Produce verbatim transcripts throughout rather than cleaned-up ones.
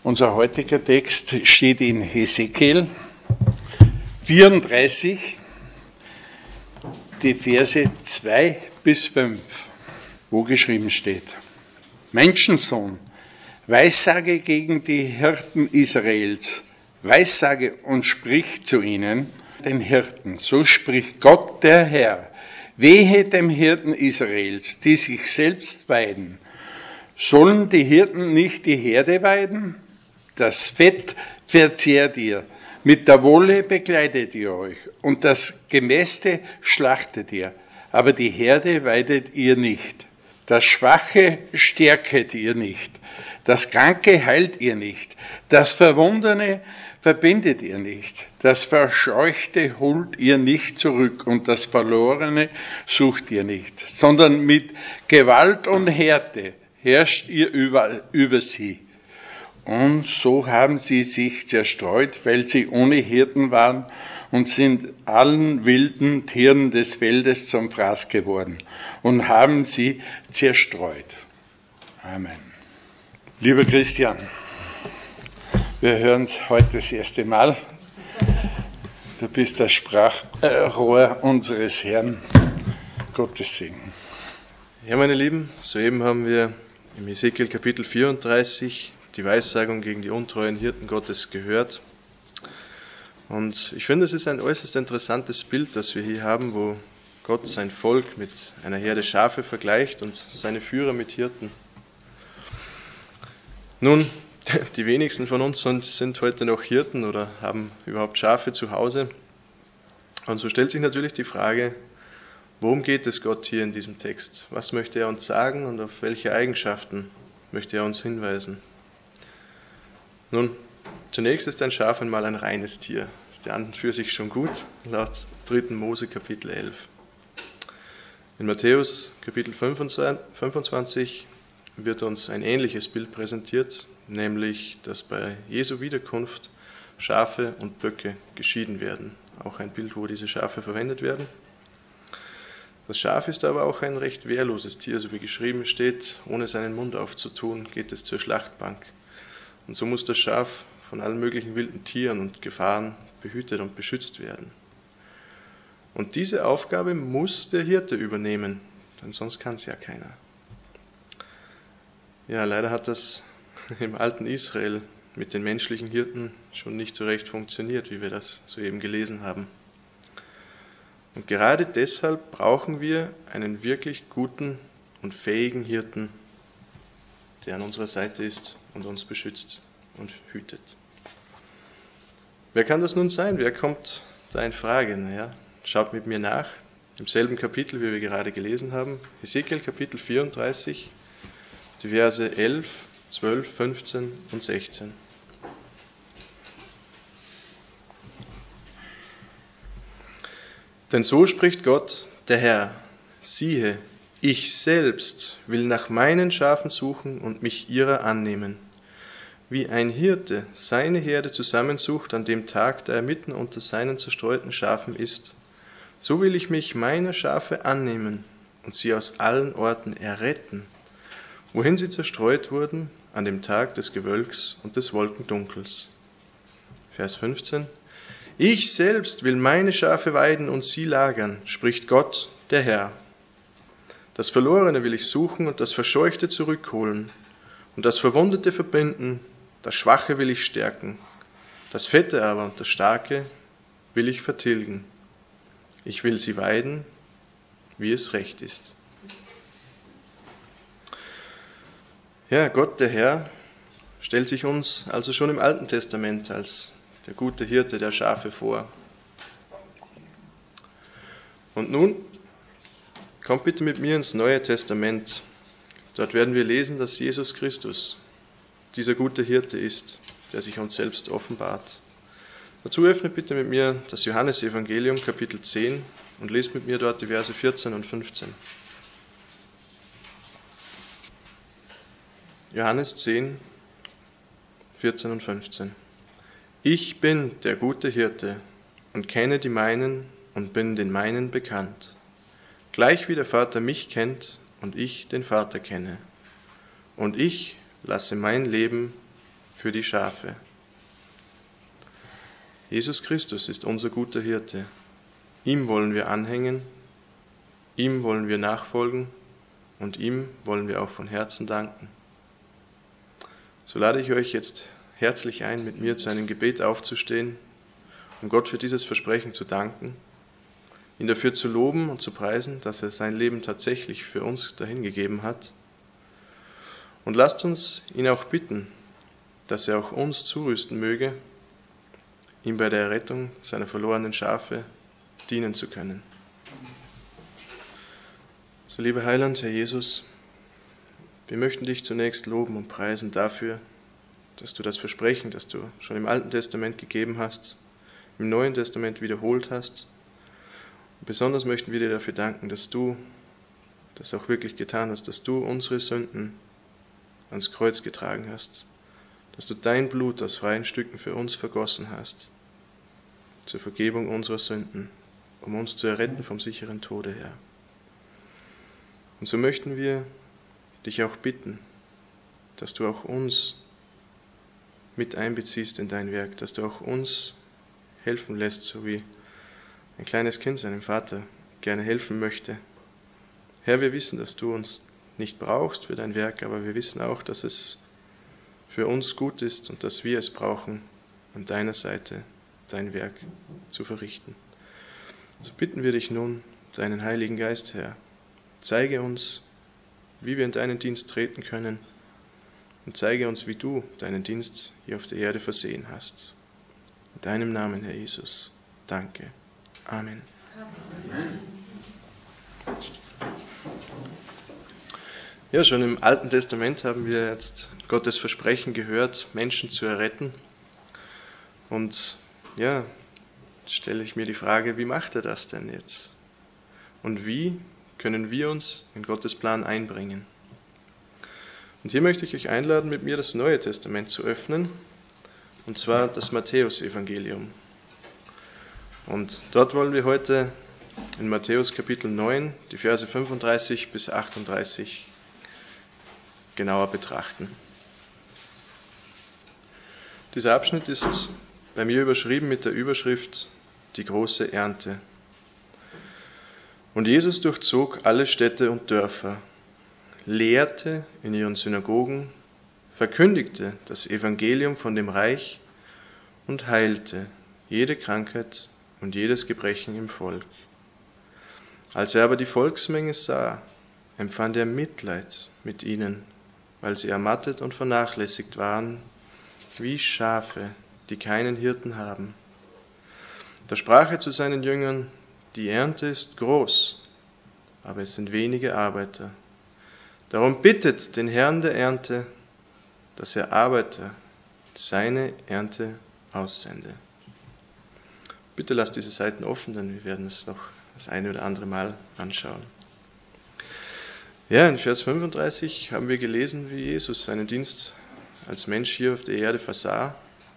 Unser heutiger Text steht in Hesekiel vierunddreißig, die Verse zwei bis fünf, wo geschrieben steht: Menschensohn, weissage gegen die Hirten Israels, weissage und sprich zu ihnen, den Hirten, so spricht Gott der Herr: Wehe dem Hirten Israels, die sich selbst weiden. Sollen die Hirten nicht die Herde weiden? Das Fett verzehrt ihr, mit der Wolle bekleidet ihr euch, und das Gemäste schlachtet ihr, aber die Herde weidet ihr nicht. Das Schwache stärket ihr nicht, das Kranke heilt ihr nicht, das Verwundene verbindet ihr nicht, das Verscheuchte holt ihr nicht zurück und das Verlorene sucht ihr nicht, sondern mit Gewalt und Härte herrscht ihr über, über sie. Und so haben sie sich zerstreut, weil sie ohne Hirten waren und sind allen wilden Tieren des Feldes zum Fraß geworden und haben sie zerstreut. Amen. Lieber Christian, wir hören es heute das erste Mal. Du bist das Sprachrohr unseres Herrn. Gottes Segen. Ja, meine Lieben, soeben haben wir im Hesekiel Kapitel vierunddreißig die Weissagung gegen die untreuen Hirten Gottes gehört. Und ich finde, es ist ein äußerst interessantes Bild, das wir hier haben, wo Gott sein Volk mit einer Herde Schafe vergleicht und seine Führer mit Hirten. Nun, die wenigsten von uns sind heute noch Hirten oder haben überhaupt Schafe zu Hause. Und so stellt sich natürlich die Frage, worum geht es Gott hier in diesem Text? Was möchte er uns sagen und auf welche Eigenschaften möchte er uns hinweisen? Nun, zunächst ist ein Schaf einmal ein reines Tier. Ist ja an und für sich schon gut, laut dritten Mose Kapitel elf. In Matthäus Kapitel fünfundzwanzig wird uns ein ähnliches Bild präsentiert, nämlich, dass bei Jesu Wiederkunft Schafe und Böcke geschieden werden. Auch ein Bild, wo diese Schafe verwendet werden. Das Schaf ist aber auch ein recht wehrloses Tier, so wie geschrieben steht, ohne seinen Mund aufzutun, geht es zur Schlachtbank. Und so muss das Schaf von allen möglichen wilden Tieren und Gefahren behütet und beschützt werden. Und diese Aufgabe muss der Hirte übernehmen, denn sonst kann es ja keiner. Ja, leider hat das im alten Israel mit den menschlichen Hirten schon nicht so recht funktioniert, wie wir das soeben gelesen haben. Und gerade deshalb brauchen wir einen wirklich guten und fähigen Hirten, der an unserer Seite ist und uns beschützt und hütet. Wer kann das nun sein? Wer kommt da in Frage? Naja, schaut mit mir nach, im selben Kapitel, wie wir gerade gelesen haben, Hesekiel Kapitel vierunddreißig, die Verse elf, zwölf, fünfzehn und sechzehn. Denn so spricht Gott, der Herr: Siehe, ich selbst will nach meinen Schafen suchen und mich ihrer annehmen. Wie ein Hirte seine Herde zusammensucht an dem Tag, da er mitten unter seinen zerstreuten Schafen ist, so will ich mich meiner Schafe annehmen und sie aus allen Orten erretten, wohin sie zerstreut wurden an dem Tag des Gewölks und des Wolkendunkels. Vers fünfzehn. Ich selbst will meine Schafe weiden und sie lagern, spricht Gott, der Herr. Das Verlorene will ich suchen und das Verscheuchte zurückholen und das Verwundete verbinden, das Schwache will ich stärken, das Fette aber und das Starke will ich vertilgen. Ich will sie weiden, wie es recht ist. Ja, Gott, der Herr, stellt sich uns also schon im Alten Testament als der gute Hirte der Schafe vor. Und nun kommt bitte mit mir ins Neue Testament. Dort werden wir lesen, dass Jesus Christus dieser gute Hirte ist, der sich uns selbst offenbart. Dazu öffnet bitte mit mir das Johannesevangelium Kapitel zehn und lest mit mir dort die Verse vierzehn und fünfzehn. Johannes zehn, vierzehn und fünfzehn. Ich bin der gute Hirte und kenne die meinen und bin den meinen bekannt. Gleich wie der Vater mich kennt und ich den Vater kenne. Und ich lasse mein Leben für die Schafe. Jesus Christus ist unser guter Hirte. Ihm wollen wir anhängen, ihm wollen wir nachfolgen und ihm wollen wir auch von Herzen danken. So lade ich euch jetzt herzlich ein, mit mir zu einem Gebet aufzustehen, um Gott für dieses Versprechen zu danken, ihn dafür zu loben und zu preisen, dass er sein Leben tatsächlich für uns dahingegeben hat. Und lasst uns ihn auch bitten, dass er auch uns zurüsten möge, ihm bei der Errettung seiner verlorenen Schafe dienen zu können. So, lieber Heiland, Herr Jesus, wir möchten dich zunächst loben und preisen dafür, dass du das Versprechen, das du schon im Alten Testament gegeben hast, im Neuen Testament wiederholt hast. Und besonders möchten wir dir dafür danken, dass du das auch wirklich getan hast, dass du unsere Sünden ans Kreuz getragen hast, dass du dein Blut aus freien Stücken für uns vergossen hast, zur Vergebung unserer Sünden, um uns zu erretten vom sicheren Tode her. Und so möchten wir dich auch bitten, dass du auch uns mit einbeziehst in dein Werk, dass du auch uns helfen lässt, so wie ein kleines Kind seinem Vater gerne helfen möchte. Herr, wir wissen, dass du uns nicht brauchst für dein Werk, aber wir wissen auch, dass es für uns gut ist und dass wir es brauchen, an deiner Seite dein Werk zu verrichten. So bitten wir dich nun, deinen Heiligen Geist, Herr, zeige uns, wie wir in deinen Dienst treten können und zeige uns, wie du deinen Dienst hier auf der Erde versehen hast. In deinem Namen, Herr Jesus, danke. Amen. Amen. Ja, schon im Alten Testament haben wir jetzt Gottes Versprechen gehört, Menschen zu erretten. Und ja, jetzt stelle ich mir die Frage, wie macht er das denn jetzt? Und wie können wir uns in Gottes Plan einbringen? Und hier möchte ich euch einladen, mit mir das Neue Testament zu öffnen, und zwar das Matthäusevangelium. Und dort wollen wir heute in Matthäus Kapitel neun die Verse fünfunddreißig bis achtunddreißig genauer betrachten. Dieser Abschnitt ist bei mir überschrieben mit der Überschrift Die große Ernte. Und Jesus durchzog alle Städte und Dörfer, lehrte in ihren Synagogen, verkündigte das Evangelium von dem Reich und heilte jede Krankheit und jedes Gebrechen im Volk. Als er aber die Volksmenge sah, empfand er Mitleid mit ihnen, weil sie ermattet und vernachlässigt waren, wie Schafe, die keinen Hirten haben. Da sprach er zu seinen Jüngern: Die Ernte ist groß, aber es sind wenige Arbeiter. Darum bittet den Herrn der Ernte, dass er Arbeiter seine Ernte aussende. Bitte lasst diese Seiten offen, denn wir werden es noch das eine oder andere Mal anschauen. Ja, in Vers fünfunddreißig haben wir gelesen, wie Jesus seinen Dienst als Mensch hier auf der Erde versah.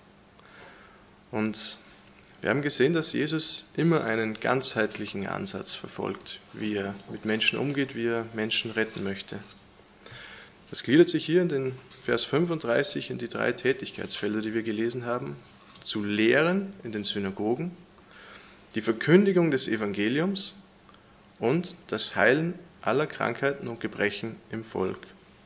Und wir haben gesehen, dass Jesus immer einen ganzheitlichen Ansatz verfolgt, wie er mit Menschen umgeht, wie er Menschen retten möchte. Das gliedert sich hier in den Vers fünfunddreißig in die drei Tätigkeitsfelder, die wir gelesen haben. Zu lehren in den Synagogen, die Verkündigung des Evangeliums und das Heilen aller Krankheiten und Gebrechen im Volk.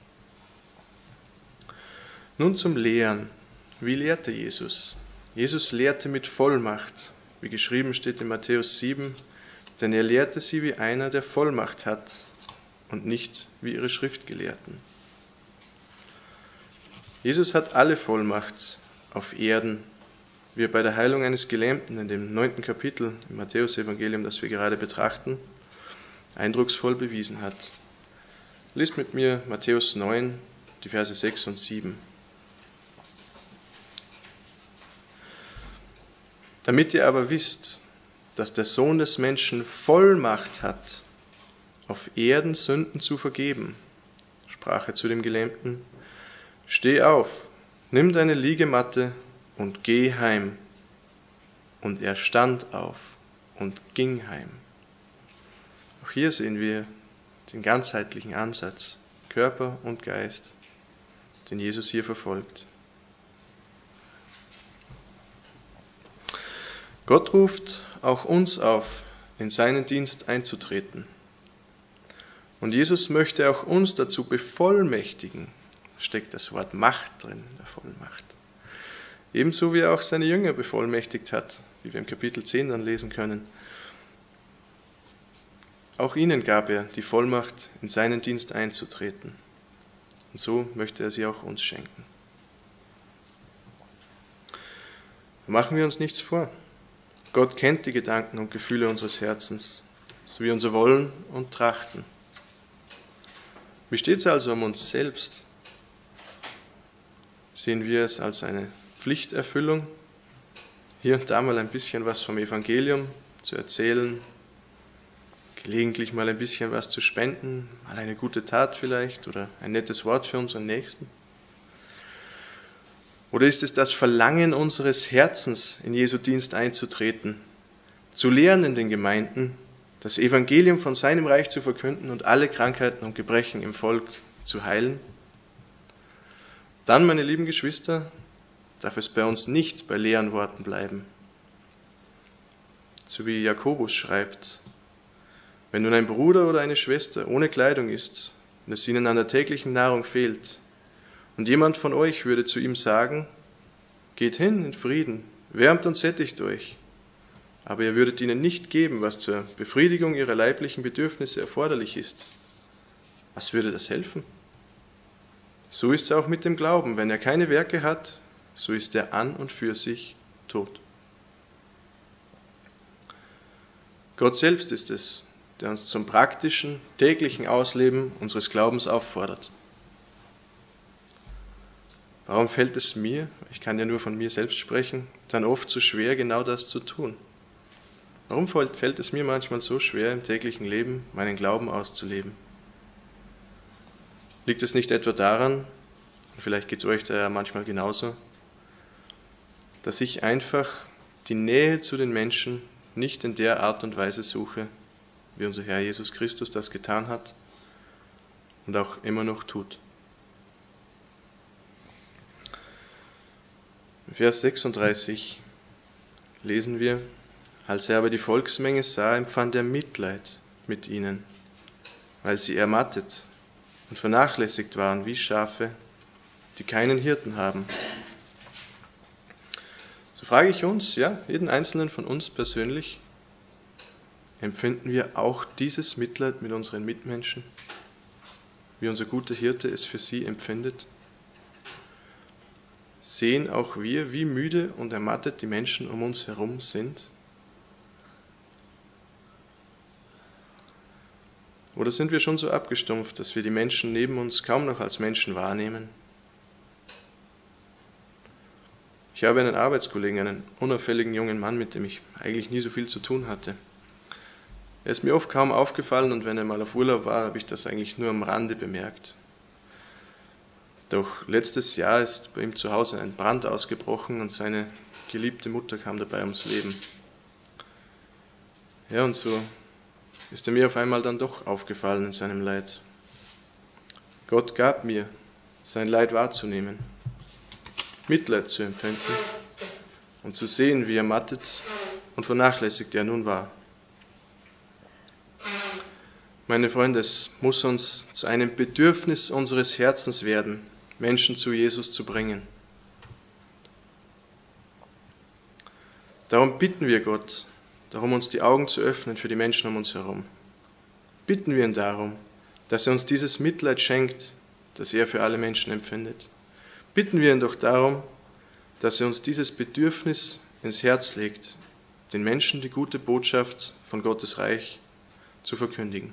Nun zum Lehren. Wie lehrte Jesus? Jesus lehrte mit Vollmacht, wie geschrieben steht in Matthäus sieben, denn er lehrte sie wie einer, der Vollmacht hat und nicht wie ihre Schriftgelehrten. Jesus hat alle Vollmacht auf Erden, wie er bei der Heilung eines Gelähmten in dem neunten Kapitel im Matthäus-Evangelium, das wir gerade betrachten, eindrucksvoll bewiesen hat. Lies mit mir Matthäus neun, die Verse sechs und sieben. Damit ihr aber wisst, dass der Sohn des Menschen Vollmacht hat, auf Erden Sünden zu vergeben, sprach er zu dem Gelähmten: Steh auf, nimm deine Liegematte und geh heim. Und er stand auf und ging heim. Auch hier sehen wir den ganzheitlichen Ansatz, Körper und Geist, den Jesus hier verfolgt. Gott ruft auch uns auf, in seinen Dienst einzutreten. Und Jesus möchte auch uns dazu bevollmächtigen. Da steckt das Wort Macht drin, der Vollmacht. Ebenso wie er auch seine Jünger bevollmächtigt hat, wie wir im Kapitel zehn dann lesen können. Auch ihnen gab er die Vollmacht, in seinen Dienst einzutreten. Und so möchte er sie auch uns schenken. Machen wir uns nichts vor. Gott kennt die Gedanken und Gefühle unseres Herzens, sowie unser Wollen und Trachten. Wie steht es also um uns selbst? Sehen wir es als eine Pflichterfüllung, hier und da mal ein bisschen was vom Evangelium zu erzählen, gelegentlich mal ein bisschen was zu spenden, mal eine gute Tat vielleicht oder ein nettes Wort für unseren Nächsten? Oder ist es das Verlangen unseres Herzens, in Jesu Dienst einzutreten, zu lehren in den Gemeinden, das Evangelium von seinem Reich zu verkünden und alle Krankheiten und Gebrechen im Volk zu heilen? Dann, meine lieben Geschwister, darf es bei uns nicht bei leeren Worten bleiben. So wie Jakobus schreibt: Wenn nun ein Bruder oder eine Schwester ohne Kleidung ist und es ihnen an der täglichen Nahrung fehlt, und jemand von euch würde zu ihm sagen: Geht hin in Frieden, wärmt und sättigt euch, aber ihr würdet ihnen nicht geben, was zur Befriedigung ihrer leiblichen Bedürfnisse erforderlich ist. Was würde das helfen? So ist es auch mit dem Glauben. Wenn er keine Werke hat, so ist er an und für sich tot. Gott selbst ist es, der uns zum praktischen, täglichen Ausleben unseres Glaubens auffordert. Warum fällt es mir, ich kann ja nur von mir selbst sprechen, dann oft so schwer, genau das zu tun? Warum fällt es mir manchmal so schwer, im täglichen Leben meinen Glauben auszuleben? Liegt es nicht etwa daran, und vielleicht geht es euch da ja manchmal genauso, dass ich einfach die Nähe zu den Menschen nicht in der Art und Weise suche, wie unser Herr Jesus Christus das getan hat und auch immer noch tut? In Vers sechsunddreißig lesen wir: Als er aber die Volksmenge sah, empfand er Mitleid mit ihnen, weil sie ermattet und vernachlässigt waren wie Schafe, die keinen Hirten haben. So frage ich uns, ja, jeden Einzelnen von uns persönlich: Empfinden wir auch dieses Mitleid mit unseren Mitmenschen, wie unser guter Hirte es für sie empfindet? Sehen auch wir, wie müde und ermattet die Menschen um uns herum sind? Oder sind wir schon so abgestumpft, dass wir die Menschen neben uns kaum noch als Menschen wahrnehmen? Ich habe einen Arbeitskollegen, einen unauffälligen jungen Mann, mit dem ich eigentlich nie so viel zu tun hatte. Er ist mir oft kaum aufgefallen und wenn er mal auf Urlaub war, habe ich das eigentlich nur am Rande bemerkt. Doch letztes Jahr ist bei ihm zu Hause ein Brand ausgebrochen und seine geliebte Mutter kam dabei ums Leben. Ja, und so ist er mir auf einmal dann doch aufgefallen in seinem Leid. Gott gab mir, sein Leid wahrzunehmen, Mitleid zu empfinden und zu sehen, wie ermattet und vernachlässigt er nun war. Meine Freunde, es muss uns zu einem Bedürfnis unseres Herzens werden, Menschen zu Jesus zu bringen. Darum bitten wir Gott, darum uns die Augen zu öffnen für die Menschen um uns herum. Bitten wir ihn darum, dass er uns dieses Mitleid schenkt, das er für alle Menschen empfindet. Bitten wir ihn doch darum, dass er uns dieses Bedürfnis ins Herz legt, den Menschen die gute Botschaft von Gottes Reich zu verkündigen.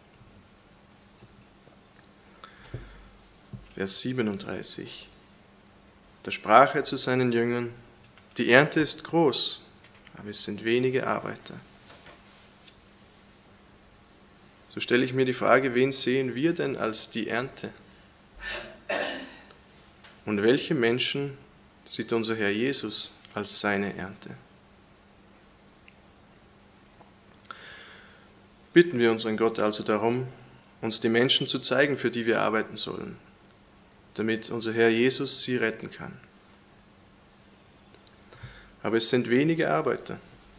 Vers siebenunddreißig. Da sprach er zu seinen Jüngern: Die Ernte ist groß, aber es sind wenige Arbeiter. So stelle ich mir die Frage, wen sehen wir denn als die Ernte? Und welche Menschen sieht unser Herr Jesus als seine Ernte? Bitten wir unseren Gott also darum, uns die Menschen zu zeigen, für die wir arbeiten sollen, damit unser Herr Jesus sie retten kann. Aber es sind wenige Arbeiter.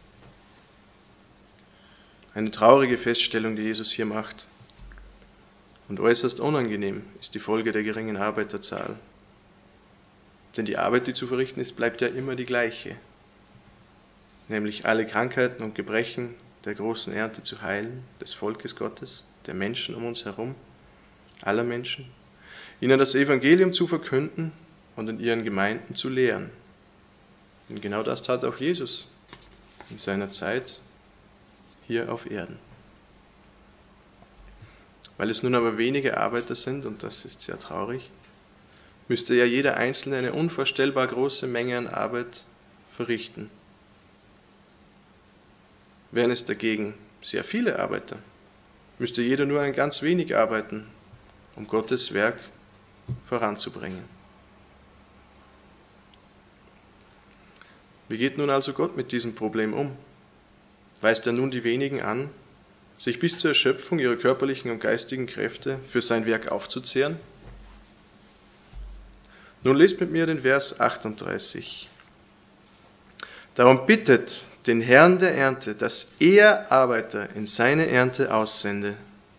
Eine traurige Feststellung, die Jesus hier macht. Und äußerst unangenehm ist die Folge der geringen Arbeiterzahl. Denn die Arbeit, die zu verrichten ist, bleibt ja immer die gleiche. Nämlich alle Krankheiten und Gebrechen der großen Ernte zu heilen, des Volkes Gottes, der Menschen um uns herum, aller Menschen, ihnen das Evangelium zu verkünden und in ihren Gemeinden zu lehren. Und genau das tat auch Jesus in seiner Zeit hier auf Erden. Weil es nun aber wenige Arbeiter sind, und das ist sehr traurig, müsste ja jeder Einzelne eine unvorstellbar große Menge an Arbeit verrichten. Wären es dagegen sehr viele Arbeiter, müsste jeder nur ein ganz wenig arbeiten, um Gottes Werk voranzubringen. Wie geht nun also Gott mit diesem Problem um? Weist er nun die wenigen an, sich bis zur Erschöpfung ihrer körperlichen und geistigen Kräfte für sein Werk aufzuzehren? Nun lest mit mir den Vers achtunddreißig. Darum bittet den Herrn der Ernte, dass er Arbeiter in seine Ernte aussende.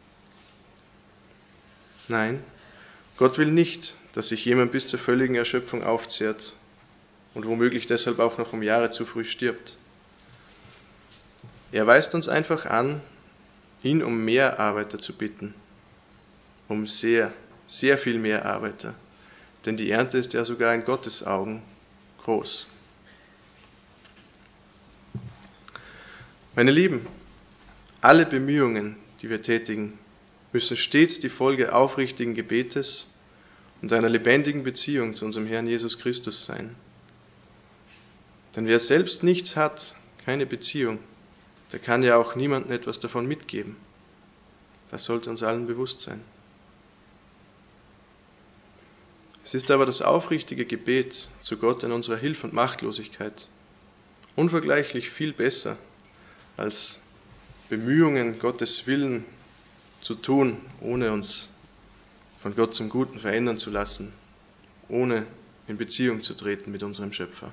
Nein, Gott will nicht, dass sich jemand bis zur völligen Erschöpfung aufzehrt und womöglich deshalb auch noch um Jahre zu früh stirbt. Er weist uns einfach an, ihn um mehr Arbeiter zu bitten, um sehr, sehr viel mehr Arbeiter, denn die Ernte ist ja sogar in Gottes Augen groß. Meine Lieben, alle Bemühungen, die wir tätigen, müssen stets die Folge aufrichtigen Gebetes und einer lebendigen Beziehung zu unserem Herrn Jesus Christus sein. Denn wer selbst nichts hat, keine Beziehung, der kann ja auch niemandem etwas davon mitgeben. Das sollte uns allen bewusst sein. Es ist aber das aufrichtige Gebet zu Gott in unserer Hilf- und Machtlosigkeit unvergleichlich viel besser als Bemühungen, Gottes Willen zu tun, ohne uns von Gott zum Guten verändern zu lassen, ohne in Beziehung zu treten mit unserem Schöpfer.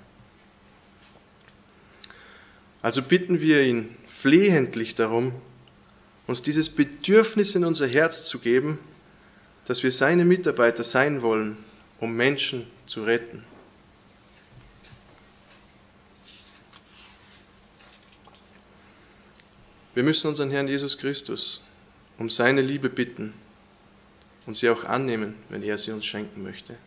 Also bitten wir ihn flehentlich darum, uns dieses Bedürfnis in unser Herz zu geben, dass wir seine Mitarbeiter sein wollen, um Menschen zu retten. Wir müssen unseren Herrn Jesus Christus um seine Liebe bitten und sie auch annehmen, wenn er sie uns schenken möchte.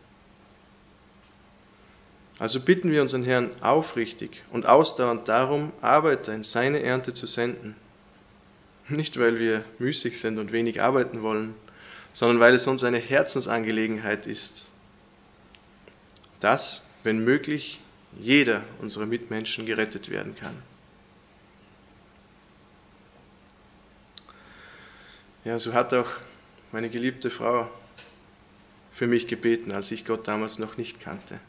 Also bitten wir unseren Herrn aufrichtig und ausdauernd darum, Arbeiter in seine Ernte zu senden. Nicht, weil wir müßig sind und wenig arbeiten wollen, sondern weil es uns eine Herzensangelegenheit ist, dass, wenn möglich, jeder unserer Mitmenschen gerettet werden kann. Ja, so hat auch meine geliebte Frau für mich gebeten, als ich Gott damals noch nicht kannte.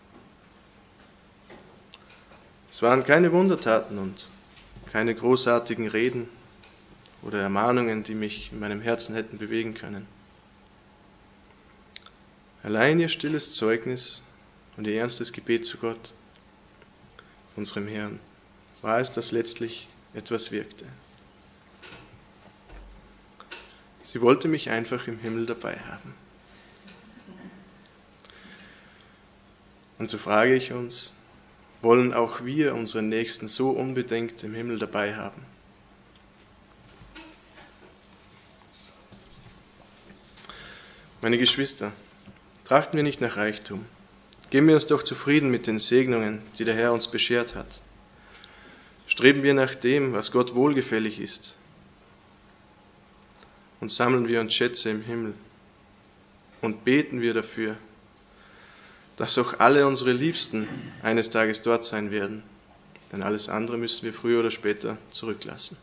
Es waren keine Wundertaten und keine großartigen Reden oder Ermahnungen, die mich in meinem Herzen hätten bewegen können. Allein ihr stilles Zeugnis und ihr ernstes Gebet zu Gott, unserem Herrn, war es, das letztlich etwas wirkte. Sie wollte mich einfach im Himmel dabei haben. Und so frage ich uns, wollen auch wir unseren Nächsten so unbedingt im Himmel dabei haben? Meine Geschwister, trachten wir nicht nach Reichtum. Geben wir uns doch zufrieden mit den Segnungen, die der Herr uns beschert hat. Streben wir nach dem, was Gott wohlgefällig ist. Und sammeln wir uns Schätze im Himmel. Und beten wir dafür, dass auch alle unsere Liebsten eines Tages dort sein werden. Denn alles andere müssen wir früher oder später zurücklassen.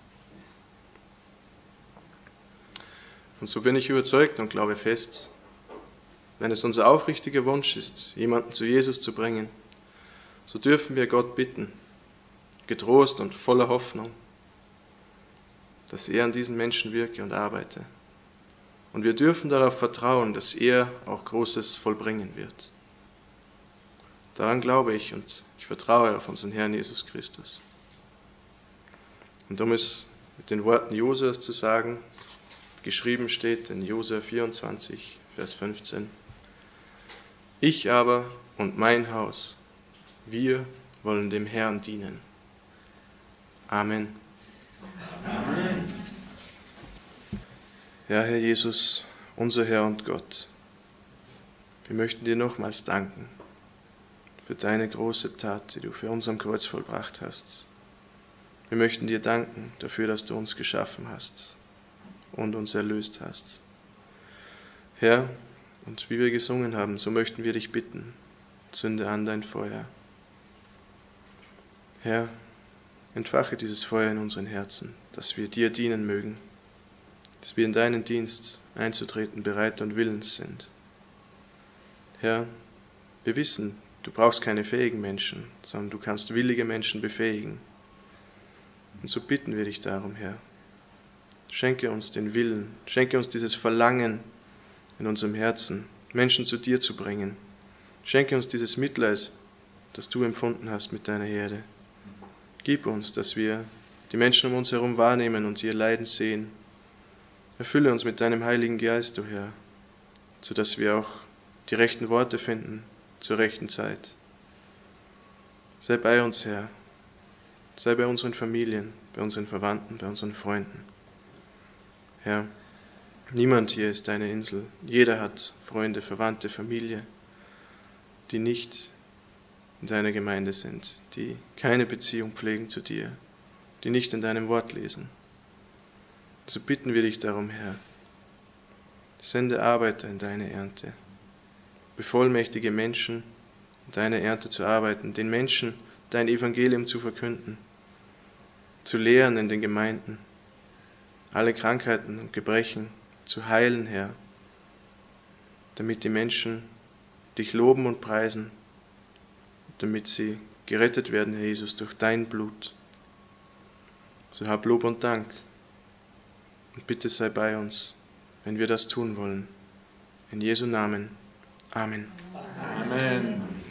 Und so bin ich überzeugt und glaube fest, wenn es unser aufrichtiger Wunsch ist, jemanden zu Jesus zu bringen, so dürfen wir Gott bitten, getrost und voller Hoffnung, dass er an diesen Menschen wirke und arbeite. Und wir dürfen darauf vertrauen, dass er auch Großes vollbringen wird. Daran glaube ich und ich vertraue auf unseren Herrn Jesus Christus. Und um es mit den Worten Josuas zu sagen. Geschrieben steht in Josua vierundzwanzig, Vers fünfzehn. Ich aber und mein Haus, wir wollen dem Herrn dienen. Amen. Amen. Ja, Herr Jesus, unser Herr und Gott, wir möchten dir nochmals danken für deine große Tat, die du für uns am Kreuz vollbracht hast. Wir möchten dir danken dafür, dass du uns geschaffen hast und uns erlöst hast. Herr, und wie wir gesungen haben, so möchten wir dich bitten, zünde an dein Feuer. Herr, entfache dieses Feuer in unseren Herzen, dass wir dir dienen mögen, dass wir in deinen Dienst einzutreten bereit und willens sind. Herr, wir wissen, du brauchst keine fähigen Menschen, sondern du kannst willige Menschen befähigen. Und so bitten wir dich darum, Herr. Schenke uns den Willen, schenke uns dieses Verlangen in unserem Herzen, Menschen zu dir zu bringen. Schenke uns dieses Mitleid, das du empfunden hast mit deiner Herde. Gib uns, dass wir die Menschen um uns herum wahrnehmen und ihr Leiden sehen. Erfülle uns mit deinem Heiligen Geist, o Herr, sodass wir auch die rechten Worte finden zur rechten Zeit. Sei bei uns, Herr. Sei bei unseren Familien, bei unseren Verwandten, bei unseren Freunden. Herr, niemand hier ist deine Insel. Jeder hat Freunde, Verwandte, Familie, die nicht in deiner Gemeinde sind, die keine Beziehung pflegen zu dir, die nicht in deinem Wort lesen. So bitten wir dich darum, Herr, sende Arbeiter in deine Ernte, bevollmächtige Menschen, in deine Ernte zu arbeiten, den Menschen dein Evangelium zu verkünden, zu lehren in den Gemeinden, alle Krankheiten und Gebrechen zu heilen, Herr, damit die Menschen dich loben und preisen, damit sie gerettet werden, Herr Jesus, durch dein Blut. So hab Lob und Dank und bitte sei bei uns, wenn wir das tun wollen. In Jesu Namen. Amen. Amen.